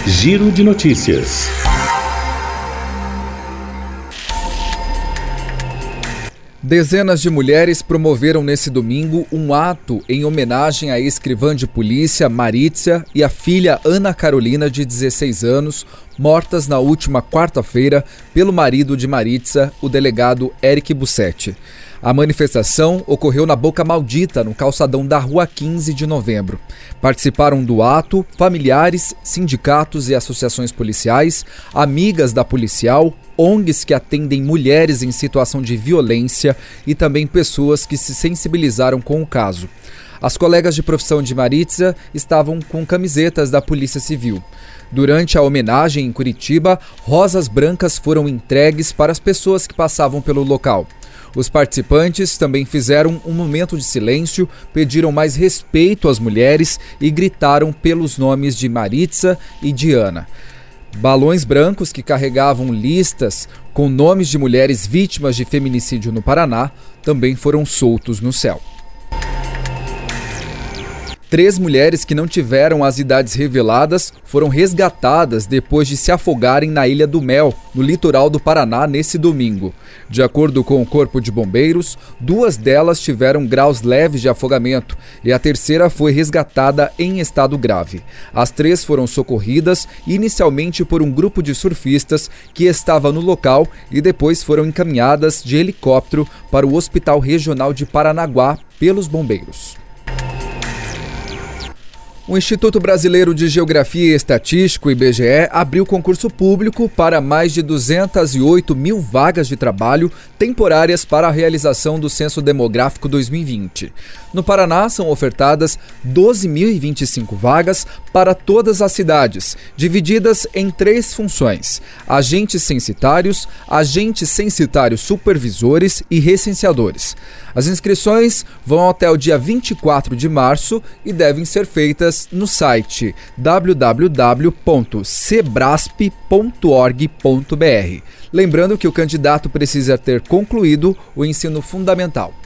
Giro de notícias. Dezenas de mulheres promoveram nesse domingo um ato em homenagem à escrivã de polícia Maritza e à filha Ana Carolina, de 16 anos, mortas na última quarta-feira pelo marido de Maritza, o delegado Eric Bussetti. A manifestação ocorreu na Boca Maldita, no calçadão da Rua 15 de Novembro. Participaram do ato familiares, sindicatos e associações policiais, amigas da policial, ONGs que atendem mulheres em situação de violência e também pessoas que se sensibilizaram com o caso. As colegas de profissão de Maritza estavam com camisetas da Polícia Civil. Durante a homenagem em Curitiba, rosas brancas foram entregues para as pessoas que passavam pelo local. Os participantes também fizeram um momento de silêncio, pediram mais respeito às mulheres e gritaram pelos nomes de Maritza e de Ana. Balões brancos que carregavam listas com nomes de mulheres vítimas de feminicídio no Paraná também foram soltos no céu. 3 mulheres que não tiveram as idades reveladas foram resgatadas depois de se afogarem na Ilha do Mel, no litoral do Paraná, nesse domingo. De acordo com o Corpo de Bombeiros, 2 delas tiveram graus leves de afogamento e a terceira foi resgatada em estado grave. As 3 foram socorridas inicialmente por um grupo de surfistas que estava no local e depois foram encaminhadas de helicóptero para o Hospital Regional de Paranaguá pelos bombeiros. O Instituto Brasileiro de Geografia e Estatística, IBGE, abriu concurso público para mais de 208 mil vagas de trabalho temporárias para a realização do Censo Demográfico 2020. No Paraná, são ofertadas 12.025 vagas para todas as cidades, divididas em 3 funções: agentes censitários, agentes censitários supervisores e recenseadores. As inscrições vão até o dia 24 de março e devem ser feitas no site www.sebrasp.org.br. Lembrando que o candidato precisa ter concluído o ensino fundamental.